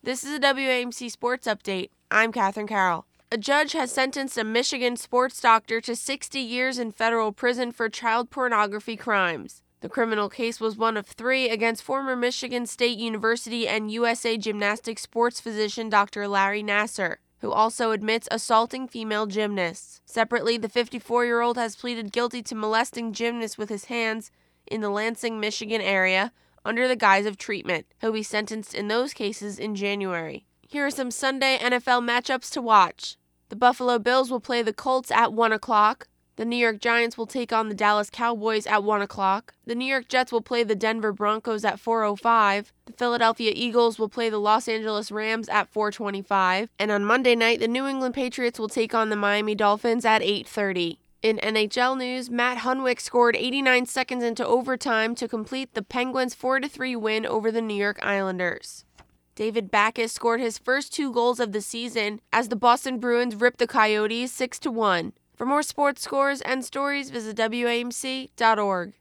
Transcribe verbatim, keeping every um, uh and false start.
This is a W A M C Sports Update. I'm Katherine Carroll. A judge has sentenced a Michigan sports doctor to sixty years in federal prison for child pornography crimes. The criminal case was one of three against former Michigan State University and U S A Gymnastics sports physician Doctor Larry Nassar, who also admits assaulting female gymnasts. Separately, the fifty-four-year-old has pleaded guilty to molesting gymnasts with his hands in the Lansing, Michigan area under the guise of treatment. He'll be sentenced in those cases in January. Here are some Sunday N F L matchups to watch. The Buffalo Bills will play the Colts at one o'clock. The New York Giants will take on the Dallas Cowboys at one o'clock. The New York Jets will play the Denver Broncos at four oh five. The Philadelphia Eagles will play the Los Angeles Rams at four twenty-five. And on Monday night, the New England Patriots will take on the Miami Dolphins at eight thirty. In N H L news, Matt Hunwick scored eighty-nine seconds into overtime to complete the Penguins' four to three win over the New York Islanders. David Backes scored his first two goals of the season as the Boston Bruins ripped the Coyotes six to one. For more sports scores and stories, visit W A M C dot org.